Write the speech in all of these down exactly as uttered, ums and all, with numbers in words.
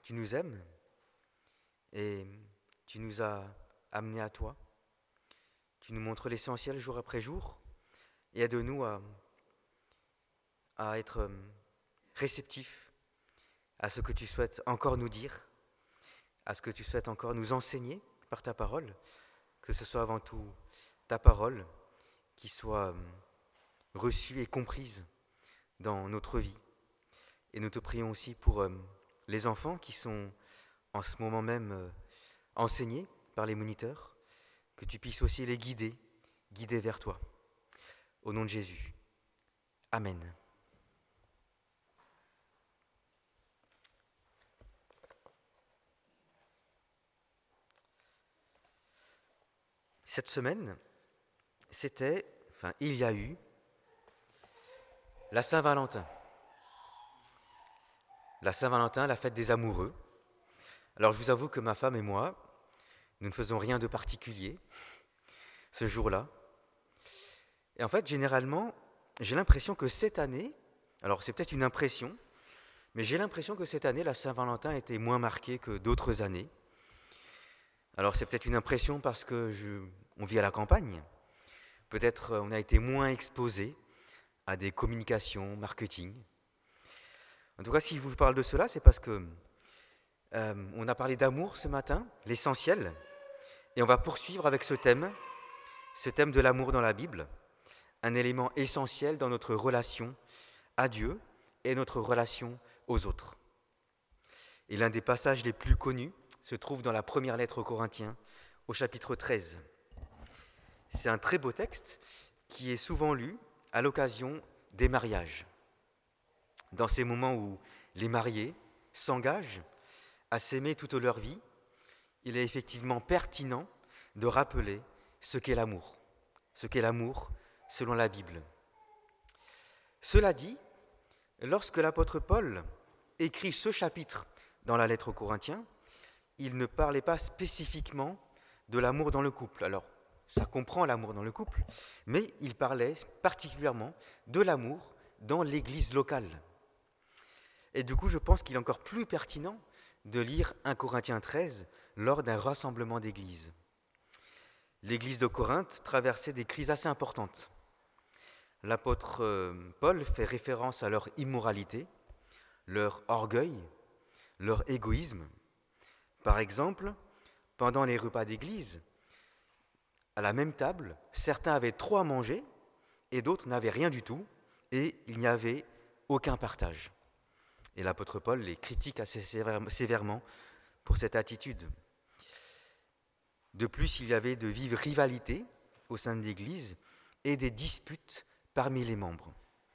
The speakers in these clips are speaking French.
tu nous aimes et tu nous as amenés à toi. Tu nous montres l'essentiel jour après jour et aide-nous à, à être réceptifs à ce que tu souhaites encore nous dire, à ce que tu souhaites encore nous enseigner par ta parole, que ce soit avant tout ta parole qui soit reçue et comprise dans notre vie. Et nous te prions aussi pour euh, les enfants qui sont en ce moment même euh, enseignés par les moniteurs, que tu puisses aussi les guider, guider vers toi. Au nom de Jésus. Amen. Cette semaine, c'était, enfin il y a eu, la Saint-Valentin. La Saint-Valentin, la fête des amoureux. Alors je vous avoue que ma femme et moi, nous ne faisons rien de particulier ce jour-là. Et en fait, généralement, j'ai l'impression que cette année, alors c'est peut-être une impression, mais j'ai l'impression que cette année, la Saint-Valentin était moins marquée que d'autres années. Alors c'est peut-être une impression parce que je, on vit à la campagne. Peut-être on a été moins exposé à des communications, marketing. En tout cas, si je vous parle de cela, c'est parce que euh, on a parlé d'amour ce matin, l'essentiel, et on va poursuivre avec ce thème, ce thème de l'amour dans la Bible, un élément essentiel dans notre relation à Dieu et notre relation aux autres. Et l'un des passages les plus connus se trouve dans la première lettre aux Corinthiens, au chapitre treize. C'est un très beau texte qui est souvent lu à l'occasion des mariages. Dans ces moments où les mariés s'engagent à s'aimer toute leur vie, il est effectivement pertinent de rappeler ce qu'est l'amour, ce qu'est l'amour selon la Bible. Cela dit, lorsque l'apôtre Paul écrit ce chapitre dans la lettre aux Corinthiens, il ne parlait pas spécifiquement de l'amour dans le couple. Alors, ça comprend l'amour dans le couple, mais il parlait particulièrement de l'amour dans l'église locale. Et du coup, je pense qu'il est encore plus pertinent de lire un Corinthiens treize lors d'un rassemblement d'église. L'église de Corinthe traversait des crises assez importantes. L'apôtre Paul fait référence à leur immoralité, leur orgueil, leur égoïsme. Par exemple, pendant les repas d'église, à la même table, certains avaient trop à manger et d'autres n'avaient rien du tout et il n'y avait aucun partage. Et l'apôtre Paul les critique assez sévèrement pour cette attitude. De plus, il y avait de vives rivalités au sein de l'Église et des disputes parmi les membres.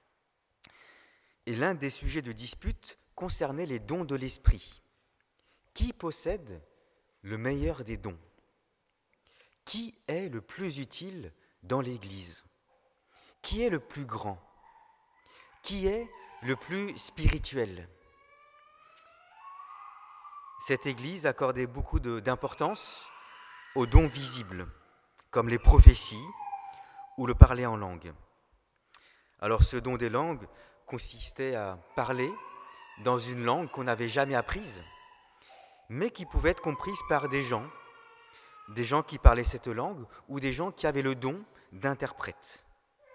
Et l'un des sujets de dispute concernait les dons de l'esprit. Qui possède le meilleur des dons ? Qui est le plus utile dans l'Église ? Qui est le plus grand ? Qui est le plus spirituel ? Cette Église accordait beaucoup de, d'importance aux dons visibles, comme les prophéties ou le parler en langue. Alors ce don des langues consistait à parler dans une langue qu'on n'avait jamais apprise, mais qui pouvait être comprise par des gens, des gens qui parlaient cette langue ou des gens qui avaient le don d'interprète.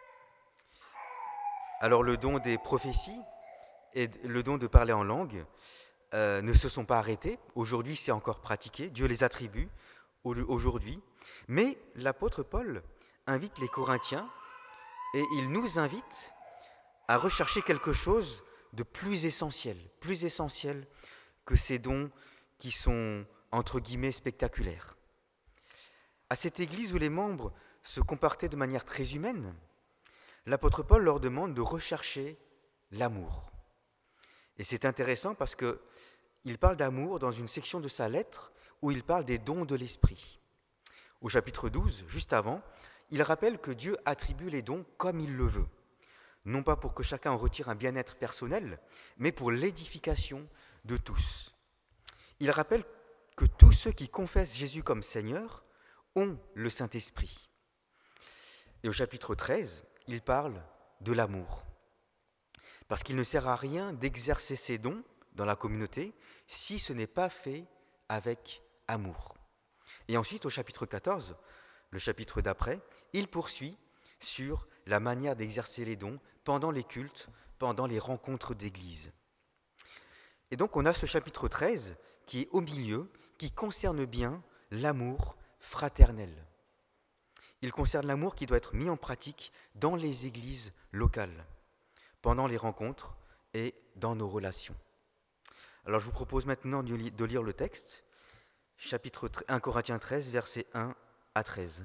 Alors le don des prophéties et le don de parler en langue euh, ne se sont pas arrêtés. Aujourd'hui, c'est encore pratiqué. Dieu les attribue aujourd'hui. Mais l'apôtre Paul invite les Corinthiens et il nous invite à rechercher quelque chose de plus essentiel, plus essentiel que ces dons qui sont, entre guillemets, spectaculaires. À cette église où les membres se comportaient de manière très humaine, l'apôtre Paul leur demande de rechercher l'amour. Et c'est intéressant parce qu'il parle d'amour dans une section de sa lettre où il parle des dons de l'esprit. Au chapitre douze, juste avant, il rappelle que Dieu attribue les dons comme il le veut, non pas pour que chacun en retire un bien-être personnel, mais pour l'édification de tous. Il rappelle que tous ceux qui confessent Jésus comme Seigneur ont le Saint-Esprit. Et au chapitre treize, il parle de l'amour. Parce qu'il ne sert à rien d'exercer ses dons dans la communauté si ce n'est pas fait avec amour. Et ensuite, au chapitre quatorze, le chapitre d'après, il poursuit sur la manière d'exercer les dons pendant les cultes, pendant les rencontres d'église. Et donc on a ce chapitre treize qui est au milieu, qui concerne bien l'amour fraternel. Il concerne l'amour qui doit être mis en pratique dans les églises locales, pendant les rencontres et dans nos relations. Alors je vous propose maintenant de lire le texte, chapitre un Corinthiens treize, versets un à treize.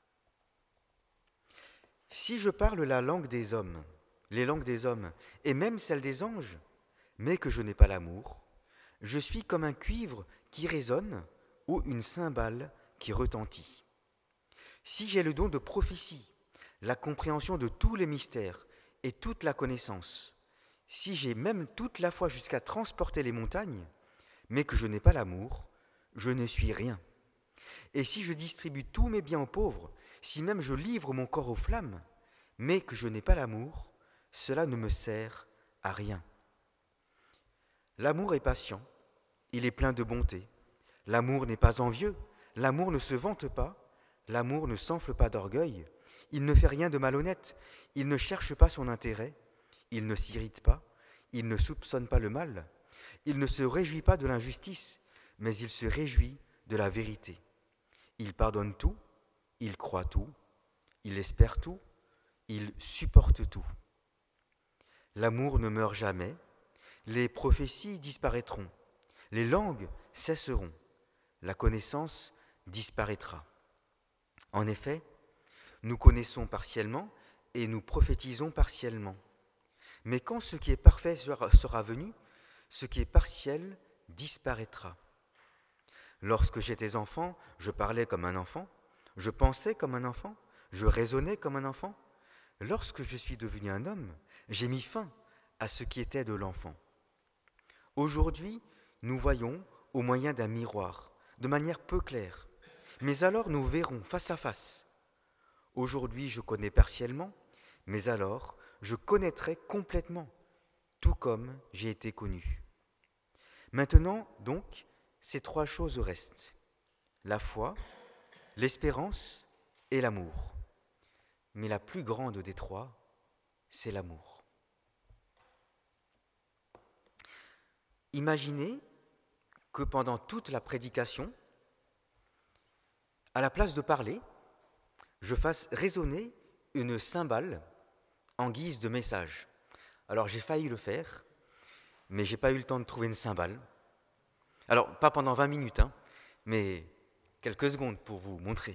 Si je parle la langue des hommes, les langues des hommes, et même celles des anges, mais que je n'ai pas l'amour, je suis comme un cuivre qui résonne ou une cymbale qui retentit. Si j'ai le don de prophétie, la compréhension de tous les mystères et toute la connaissance, si j'ai même toute la foi jusqu'à transporter les montagnes, mais que je n'ai pas l'amour, je ne suis rien. Et si je distribue tous mes biens aux pauvres, si même je livre mon corps aux flammes, mais que je n'ai pas l'amour, cela ne me sert à rien. L'amour est patient, il est plein de bonté. L'amour n'est pas envieux, l'amour ne se vante pas, l'amour ne s'enfle pas d'orgueil, il ne fait rien de malhonnête, il ne cherche pas son intérêt, il ne s'irrite pas, il ne soupçonne pas le mal, il ne se réjouit pas de l'injustice, mais il se réjouit de la vérité. Il pardonne tout, il croit tout, il espère tout, il supporte tout. L'amour ne meurt jamais, les prophéties disparaîtront, les langues cesseront, la connaissance disparaîtra. En effet, nous connaissons partiellement et nous prophétisons partiellement. Mais quand ce qui est parfait sera venu, ce qui est partiel disparaîtra. Lorsque j'étais enfant, je parlais comme un enfant, je pensais comme un enfant, je raisonnais comme un enfant. Lorsque je suis devenu un homme, j'ai mis fin à ce qui était de l'enfant. Aujourd'hui, nous voyons au moyen d'un miroir, de manière peu claire, mais alors nous verrons face à face. Aujourd'hui, je connais partiellement, mais alors je connaîtrai complètement, tout comme j'ai été connu. Maintenant, donc, ces trois choses restent, la foi, l'espérance et l'amour. Mais la plus grande des trois, c'est l'amour. Imaginez que pendant toute la prédication, à la place de parler, je fasse résonner une cymbale en guise de message. Alors j'ai failli le faire, mais j'ai pas eu le temps de trouver une cymbale. Alors pas pendant vingt minutes, hein, mais quelques secondes pour vous montrer.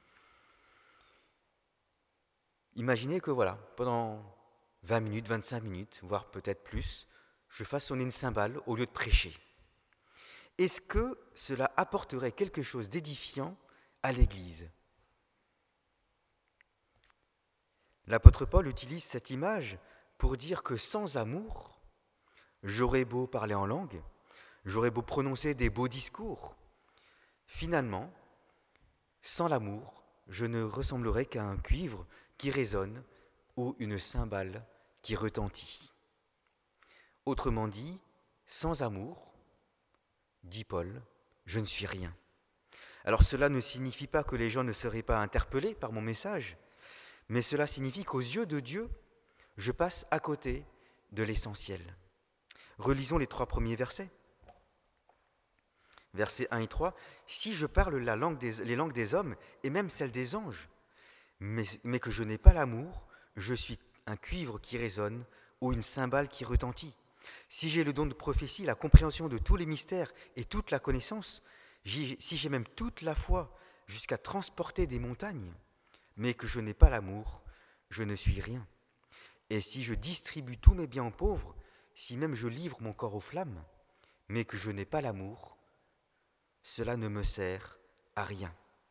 Imaginez que voilà, pendant vingt minutes, vingt-cinq minutes, voire peut-être plus, je fasse sonner une cymbale au lieu de prêcher. Est-ce que cela apporterait quelque chose d'édifiant à l'Église ? L'apôtre Paul utilise cette image pour dire que sans amour, j'aurais beau parler en langue, j'aurais beau prononcer des beaux discours, finalement, sans l'amour, je ne ressemblerai qu'à un cuivre qui résonne ou une cymbale qui retentit. Autrement dit, sans amour, dit Paul, je ne suis rien. Alors cela ne signifie pas que les gens ne seraient pas interpellés par mon message, mais cela signifie qu'aux yeux de Dieu, je passe à côté de l'essentiel. Relisons les trois premiers versets. Versets un et trois. « Si je parle la langue des, les langues des hommes et même celles des anges, mais, mais que je n'ai pas l'amour, je suis un cuivre qui résonne ou une cymbale qui retentit. Si j'ai le don de prophétie, la compréhension de tous les mystères et toute la connaissance, j'ai, si j'ai même toute la foi jusqu'à transporter des montagnes, mais que je n'ai pas l'amour, je ne suis rien. Et si je distribue tous mes biens aux pauvres, si même je livre mon corps aux flammes, mais que je n'ai pas l'amour, cela ne me sert à rien. »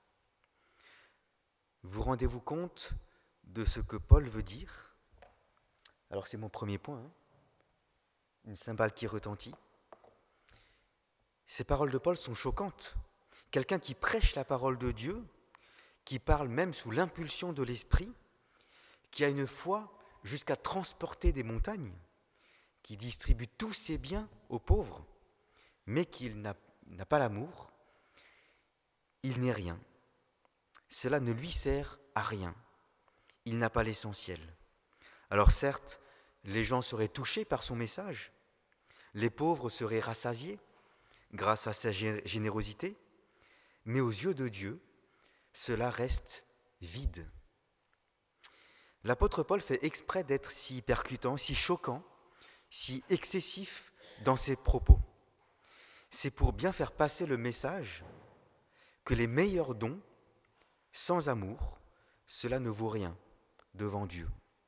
Vous rendez-vous compte de ce que Paul veut dire ? Alors c'est mon premier point, hein, une cymbale qui retentit. Ces paroles de Paul sont choquantes. Quelqu'un qui prêche la parole de Dieu, qui parle même sous l'impulsion de l'esprit, qui a une foi jusqu'à transporter des montagnes, qui distribue tous ses biens aux pauvres, mais qu'il n'a, n'a pas l'amour, il n'est rien. Cela ne lui sert à rien. Il n'a pas l'essentiel. Alors certes, les gens seraient touchés par son message, les pauvres seraient rassasiés grâce à sa générosité, mais aux yeux de Dieu, cela reste vide. L'apôtre Paul fait exprès d'être si percutant, si choquant, si excessif dans ses propos. C'est pour bien faire passer le message que les meilleurs dons, sans amour, cela ne vaut rien devant Dieu.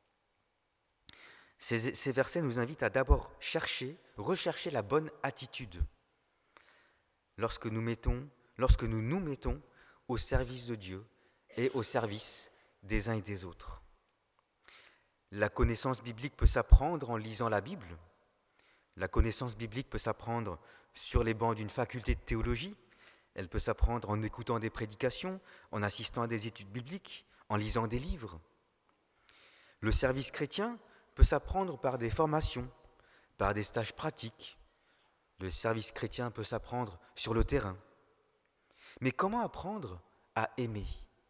Ces, ces versets nous invitent à d'abord chercher, rechercher la bonne attitude lorsque nous, mettons, lorsque nous nous mettons au service de Dieu et au service des uns et des autres. La connaissance biblique peut s'apprendre en lisant la Bible. La connaissance biblique peut s'apprendre sur les bancs d'une faculté de théologie. Elle peut s'apprendre en écoutant des prédications, en assistant à des études bibliques, en lisant des livres. Le service chrétien peut s'apprendre par des formations, par des stages pratiques. Le service chrétien peut s'apprendre sur le terrain. Mais comment apprendre à aimer ?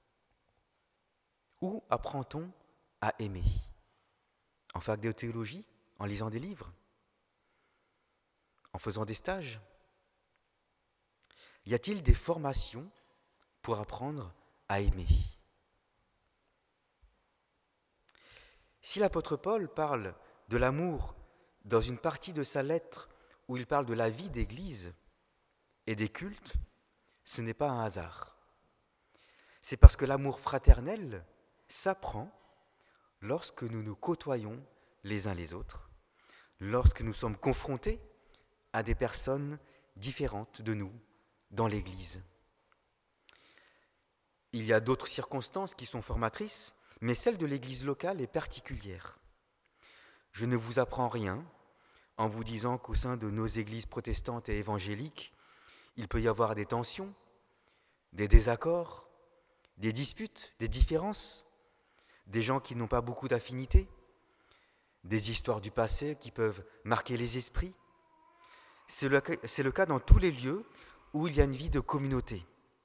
Où apprend-on à aimer ? En fac de théologie ? En lisant des livres ? En faisant des stages ? Y a-t-il des formations pour apprendre à aimer ? Si l'apôtre Paul parle de l'amour dans une partie de sa lettre où il parle de la vie d'Église et des cultes, ce n'est pas un hasard. C'est parce que l'amour fraternel s'apprend lorsque nous nous côtoyons les uns les autres, lorsque nous sommes confrontés à des personnes différentes de nous dans l'Église. Il y a d'autres circonstances qui sont formatrices, mais celle de l'Église locale est particulière. Je ne vous apprends rien en vous disant qu'au sein de nos églises protestantes et évangéliques, il peut y avoir des tensions, des désaccords, des disputes, des différences, des gens qui n'ont pas beaucoup d'affinités, des histoires du passé qui peuvent marquer les esprits. C'est le, c'est le cas dans tous les lieux où il y a une vie de communauté.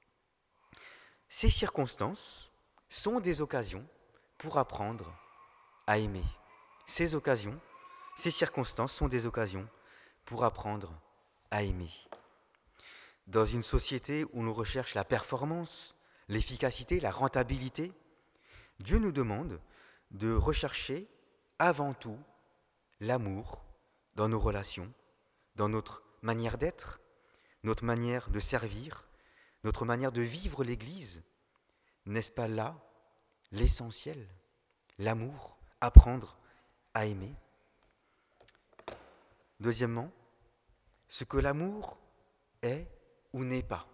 Ces circonstances sont des occasions pour apprendre à aimer. Ces occasions, ces circonstances sont des occasions pour apprendre à aimer. Dans une société où l'on recherche la performance, l'efficacité, la rentabilité, Dieu nous demande de rechercher avant tout l'amour dans nos relations, dans notre manière d'être, notre manière de servir, notre manière de vivre l'Église. N'est-ce pas là l'essentiel, l'amour, apprendre à aimer ? Deuxièmement, ce que l'amour est ou n'est pas.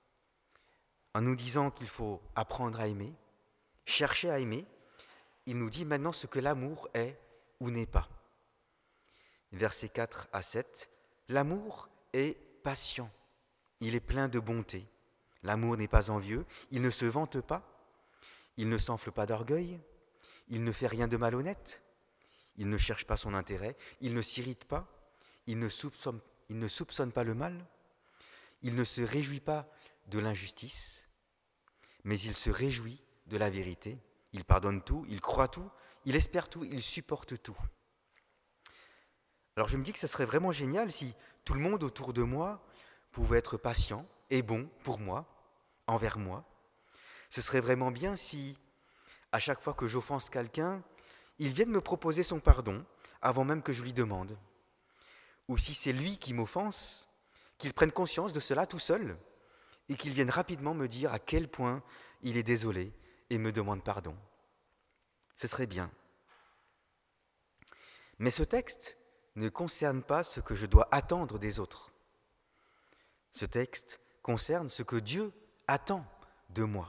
En nous disant qu'il faut apprendre à aimer, chercher à aimer, il nous dit maintenant ce que l'amour est ou n'est pas. Versets quatre à sept, l'amour est patient, il est plein de bonté. L'amour n'est pas envieux, il ne se vante pas, il ne s'enfle pas d'orgueil, il ne fait rien de malhonnête, il ne cherche pas son intérêt, il ne s'irrite pas, il ne soupçonne, il ne soupçonne pas le mal, il ne se réjouit pas de l'injustice, mais il se réjouit de la vérité. Il pardonne tout, il croit tout, il espère tout, il supporte tout. Alors je me dis que ça serait vraiment génial si tout le monde autour de moi pouvait être patient et bon pour moi, envers moi. Ce serait vraiment bien si, à chaque fois que j'offense quelqu'un, il vienne me proposer son pardon avant même que je lui demande. Ou si c'est lui qui m'offense, qu'il prenne conscience de cela tout seul et qu'il vienne rapidement me dire à quel point il est désolé et me demande pardon. Ce serait bien. Mais ce texte ne concerne pas ce que je dois attendre des autres. Ce texte concerne ce que Dieu attend de moi.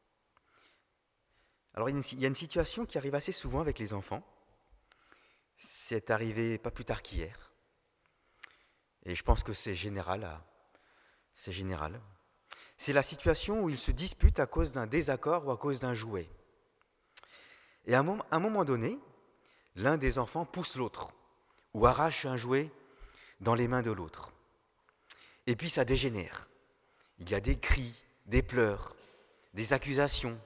Alors il y a une situation qui arrive assez souvent avec les enfants. C'est arrivé pas plus tard qu'hier. Et je pense que c'est général. C'est général. C'est la situation où ils se disputent à cause d'un désaccord ou à cause d'un jouet. Et à un moment donné, l'un des enfants pousse l'autre ou arrache un jouet dans les mains de l'autre. Et puis ça dégénère. Il y a des cris, des pleurs, des accusations.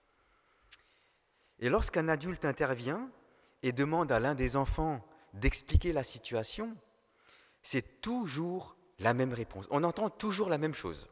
Et lorsqu'un adulte intervient et demande à l'un des enfants d'expliquer la situation, c'est toujours la même réponse. On entend toujours la même chose.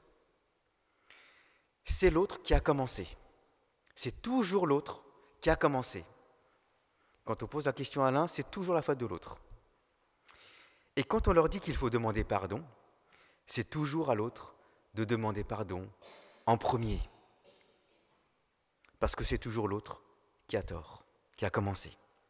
C'est l'autre qui a commencé. C'est toujours l'autre qui a commencé. Quand on pose la question à l'un, c'est toujours la faute de l'autre. Et quand on leur dit qu'il faut demander pardon, c'est toujours à l'autre de demander pardon en premier. Parce que c'est toujours l'autre qui a tort, qui a commencé.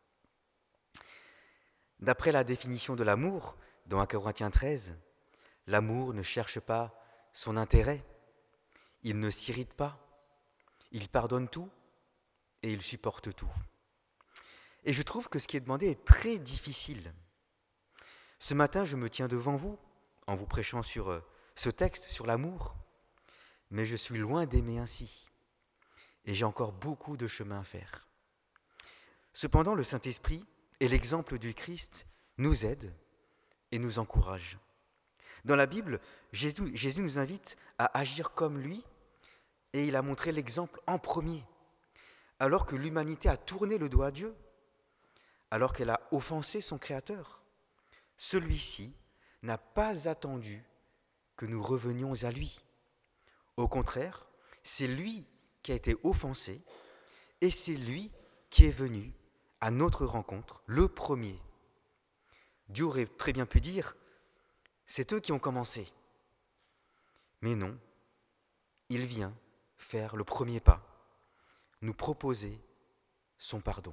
D'après la définition de l'amour, dans un Corinthiens treize, l'amour ne cherche pas son intérêt, il ne s'irrite pas, il pardonne tout et il supporte tout. Et je trouve que ce qui est demandé est très difficile. Ce matin, je me tiens devant vous, en vous prêchant sur ce texte, sur l'amour, mais je suis loin d'aimer ainsi, et j'ai encore beaucoup de chemin à faire. Cependant, le Saint-Esprit et l'exemple du Christ nous aident et nous encouragent. Dans la Bible, Jésus, Jésus nous invite à agir comme lui, et il a montré l'exemple en premier. Alors que l'humanité a tourné le dos à Dieu, alors qu'elle a offensé son Créateur, celui-ci n'a pas attendu que nous revenions à lui. Au contraire, c'est lui qui a été offensé et c'est lui qui est venu à notre rencontre, le premier. Dieu aurait très bien pu dire, c'est eux qui ont commencé. Mais non, il vient faire le premier pas, nous proposer son pardon.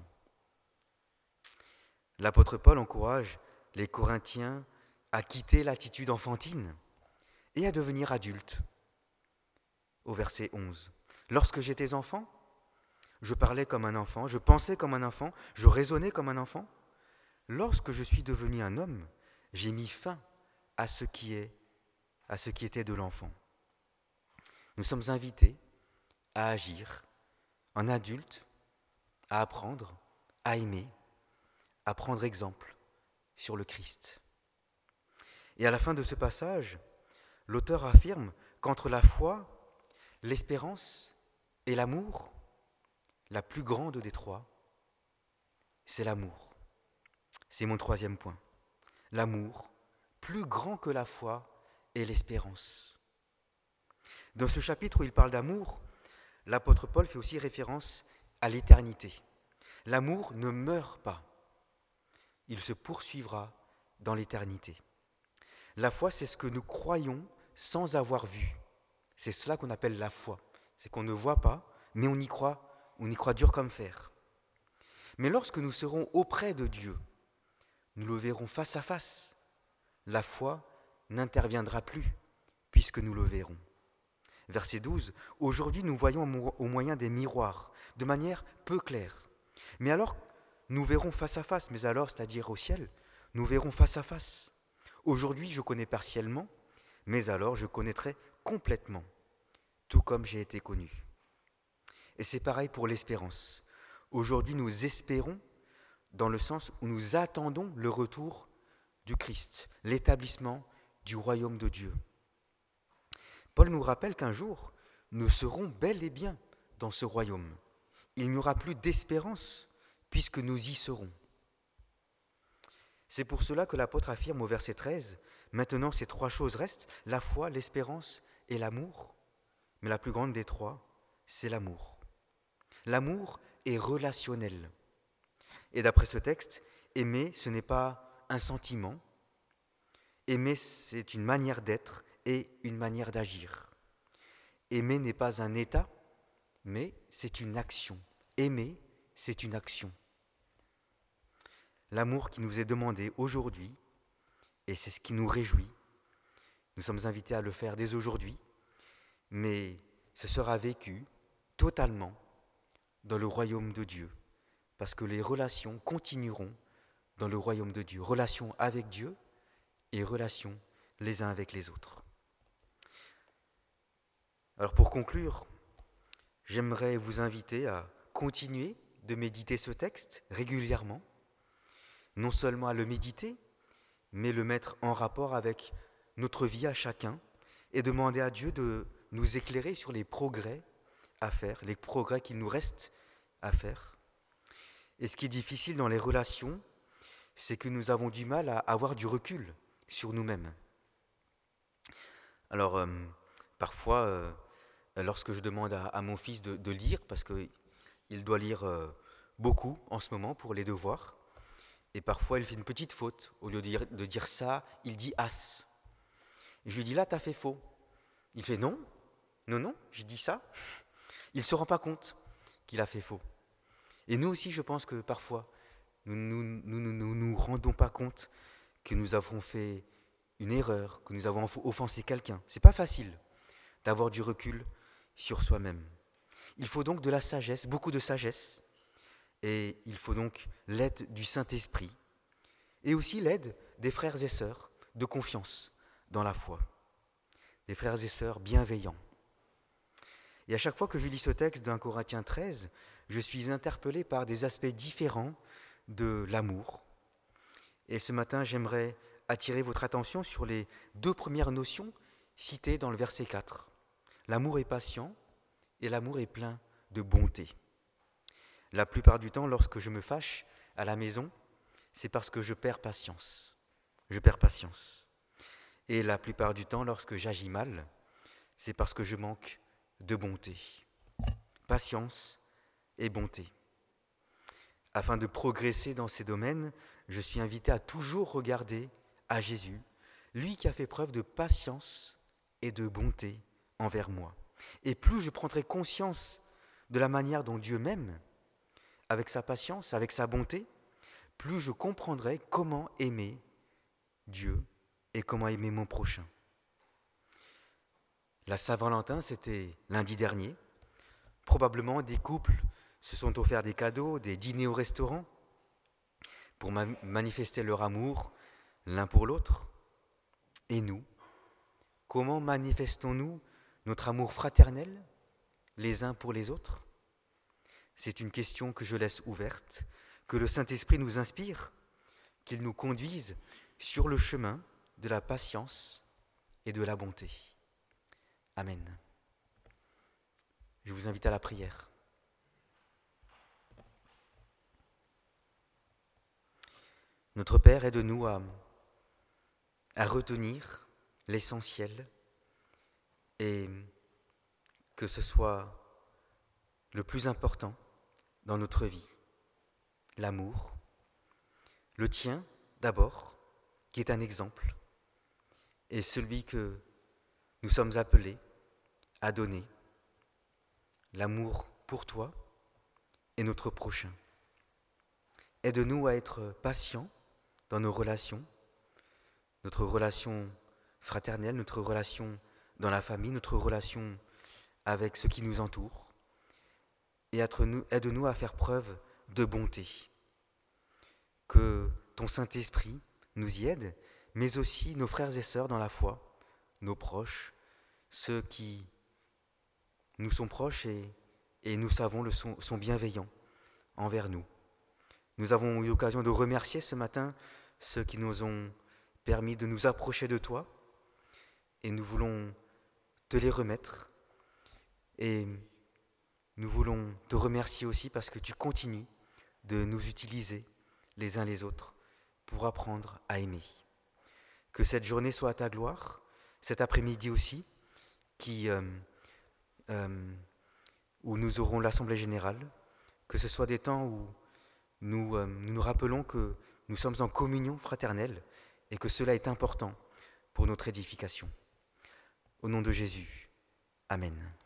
L'apôtre Paul encourage les Corinthiens à quitter l'attitude enfantine et à devenir adultes. Au verset onze. Lorsque j'étais enfant, je parlais comme un enfant, je pensais comme un enfant, je raisonnais comme un enfant. Lorsque je suis devenu un homme, j'ai mis fin à ce qui est, à ce qui était de l'enfant. Nous sommes invités à agir en adulte, à apprendre, à aimer, à prendre exemple sur le Christ. Et à la fin de ce passage, l'auteur affirme qu'entre la foi, l'espérance et l'amour, la plus grande des trois, c'est l'amour. C'est mon troisième point. L'amour, plus grand que la foi et l'espérance. Dans ce chapitre où il parle d'amour, l'apôtre Paul fait aussi référence à l'éternité. L'amour ne meurt pas. Il se poursuivra dans l'éternité. La foi, c'est ce que nous croyons sans avoir vu. C'est cela qu'on appelle la foi. C'est qu'on ne voit pas, mais on y croit, on y croit dur comme fer. Mais lorsque nous serons auprès de Dieu, nous le verrons face à face. La foi n'interviendra plus, puisque nous le verrons. Verset douze. Aujourd'hui, nous voyons au moyen des miroirs, de manière peu claire. Mais alors, nous verrons face à face, mais alors, c'est-à-dire au ciel, nous verrons face à face. Aujourd'hui, je connais partiellement, mais alors je connaîtrai complètement, tout comme j'ai été connu. Et c'est pareil pour l'espérance. Aujourd'hui, nous espérons dans le sens où nous attendons le retour du Christ, l'établissement du royaume de Dieu. Paul nous rappelle qu'un jour, nous serons bel et bien dans ce royaume. Il n'y aura plus d'espérance puisque nous y serons. C'est pour cela que l'apôtre affirme au verset treize, « Maintenant ces trois choses restent, la foi, l'espérance et l'amour. Mais la plus grande des trois, c'est l'amour. » L'amour est relationnel. Et d'après ce texte, aimer, ce n'est pas un sentiment. Aimer, c'est une manière d'être et une manière d'agir. Aimer n'est pas un état, mais c'est une action. Aimer, c'est une action. L'amour qui nous est demandé aujourd'hui, et c'est ce qui nous réjouit, nous sommes invités à le faire dès aujourd'hui, mais ce sera vécu totalement dans le royaume de Dieu, parce que les relations continueront dans le royaume de Dieu, relations avec Dieu et relations les uns avec les autres. Alors pour conclure, j'aimerais vous inviter à continuer de méditer ce texte régulièrement, non seulement à le méditer, mais le mettre en rapport avec notre vie à chacun et demander à Dieu de nous éclairer sur les progrès à faire, les progrès qu'il nous reste à faire. Et ce qui est difficile dans les relations, c'est que nous avons du mal à avoir du recul sur nous-mêmes. Alors, euh, parfois, euh, lorsque je demande à, à mon fils de, de lire, parce qu'il doit lire euh, beaucoup en ce moment pour les devoirs, et parfois il fait une petite faute. Au lieu de dire, de dire ça, il dit as. Et je lui dis là, t'as fait faux. Il fait non, non, non, j'ai dit ça. Il ne se rend pas compte qu'il a fait faux. Et nous aussi, je pense que parfois, nous ne nous, nous, nous, nous, nous rendons pas compte que nous avons fait une erreur, que nous avons offensé quelqu'un. C'est pas facile d'avoir du recul sur soi-même. Il faut donc de la sagesse, beaucoup de sagesse, et il faut donc l'aide du Saint-Esprit, et aussi l'aide des frères et sœurs de confiance dans la foi, des frères et sœurs bienveillants. Et à chaque fois que je lis ce texte d'un Corinthiens treize, je suis interpellé par des aspects différents de l'amour. Et ce matin, j'aimerais attirer votre attention sur les deux premières notions citées dans le verset quatre. L'amour est patient et l'amour est plein de bonté. La plupart du temps, lorsque je me fâche à la maison, c'est parce que je perds patience. Je perds patience. Et la plupart du temps, lorsque j'agis mal, c'est parce que je manque de bonté. Patience et bonté. Afin de progresser dans ces domaines, je suis invité à toujours regarder à Jésus, lui qui a fait preuve de patience et de bonté envers moi. Et plus je prendrai conscience de la manière dont Dieu m'aime, avec sa patience, avec sa bonté, plus je comprendrai comment aimer Dieu et comment aimer mon prochain. La Saint-Valentin, c'était lundi dernier. Probablement des couples se sont offerts des cadeaux, des dîners au restaurant, pour ma- manifester leur amour l'un pour l'autre. Et nous, comment manifestons-nous notre amour fraternel les uns pour les autres ? C'est une question que je laisse ouverte, que le Saint-Esprit nous inspire, qu'il nous conduise sur le chemin de la patience et de la bonté. Amen. Je vous invite à la prière. Notre Père, aide-nous à, à retenir l'essentiel et que ce soit le plus important dans notre vie, l'amour, le tien d'abord, qui est un exemple, et celui que nous sommes appelés à donner, l'amour pour toi et notre prochain. Aide-nous à être patients dans nos relations, notre relation fraternelle, notre relation dans la famille, notre relation avec ceux qui nous entourent, et aide-nous à faire preuve de bonté. Que ton Saint-Esprit nous y aide, mais aussi nos frères et sœurs dans la foi, nos proches, ceux qui nous sont proches et, et nous savons le sont, sont bienveillants envers nous. Nous avons eu l'occasion de remercier ce matin ceux qui nous ont permis de nous approcher de toi, et nous voulons te les remettre, et nous voulons te remercier aussi parce que tu continues de nous utiliser les uns les autres pour apprendre à aimer. Que cette journée soit à ta gloire, cet après-midi aussi, qui, euh, euh, où nous aurons l'Assemblée générale, que ce soit des temps où nous, euh, nous nous rappelons que nous sommes en communion fraternelle et que cela est important pour notre édification. Au nom de Jésus, Amen.